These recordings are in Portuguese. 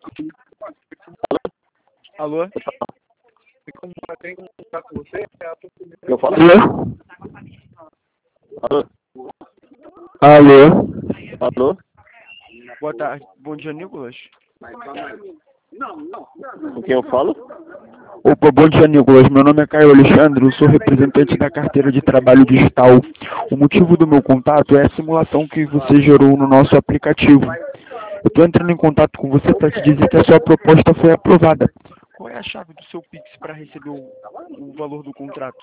Alô? Eu falo. Alô? Alô? Alô? Alô? Boa tarde. Bom dia, Nicolas. Com quem eu falo? Opa, bom dia, Nicolas. Meu nome é Caio Alexandre, eu sou representante da carteira de trabalho digital. O motivo do meu contato é a simulação que você gerou no nosso aplicativo. Eu estou entrando em contato com você para te dizer que a sua proposta foi aprovada. Qual é a chave do seu Pix para receber o valor do contrato?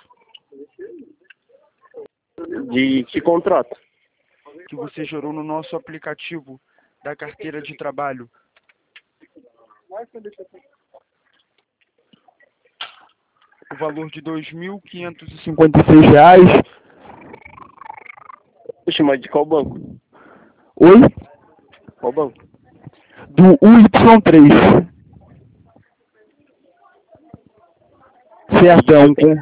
De que contrato? Que você gerou no nosso aplicativo da carteira de trabalho. O valor de R$ 2.556. Poxa, mas de qual banco? Oi? Qual banco? Do UY3. Certo,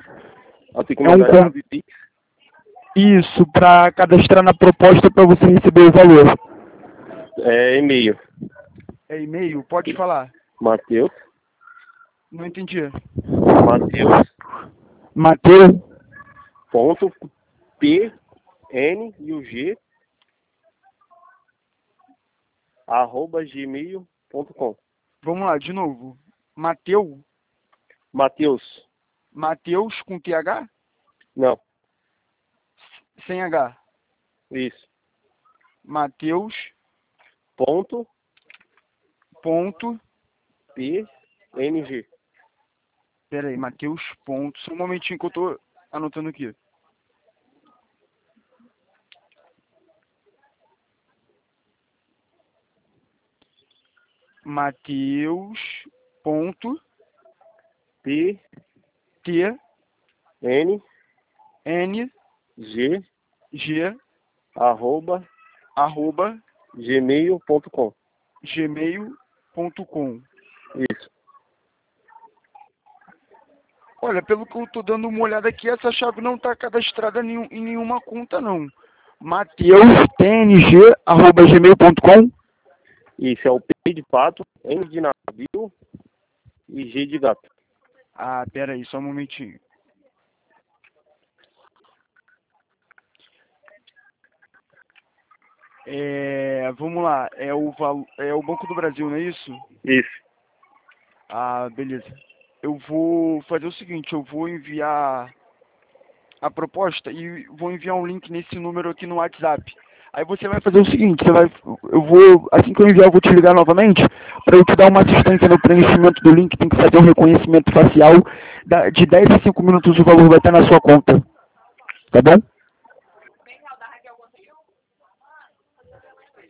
Isso, para cadastrar na proposta para você receber o valor. É e-mail. É e-mail? Pode falar. Mateus. Não entendi. Mateus. Mateus. Ponto. P. N. E o G. @gmail.com. Vamos lá, de novo. Mateus. Mateus com TH? Não. Sem H. Isso. Mateus. Ponto. PNG. Pera aí, Mateus. Só um momentinho que eu tô anotando aqui. Mateus. P. T. N. N. G. Arroba. gmail.com. Gmail.com. Isso. Olha, pelo que eu tô dando uma olhada aqui, essa chave não está cadastrada em nenhuma conta, não. mateustng@gmail.com. Isso, é o P de pato, N de navio e G de gato. Ah, pera aí, só um momentinho. Vamos lá, é o Banco do Brasil, não é isso? Isso. Ah, beleza. Eu vou fazer o seguinte, eu vou enviar a proposta e vou enviar um link nesse número aqui no WhatsApp. Aí você vai fazer o seguinte, assim que eu enviar, eu vou te ligar novamente para eu te dar uma assistência no preenchimento do link, tem que fazer um reconhecimento facial, de 10 a 5 minutos o valor vai estar na sua conta. Tá bom?